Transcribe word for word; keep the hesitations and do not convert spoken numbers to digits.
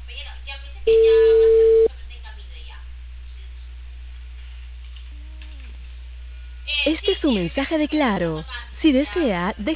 Este es un mensaje de Claro. Si desea,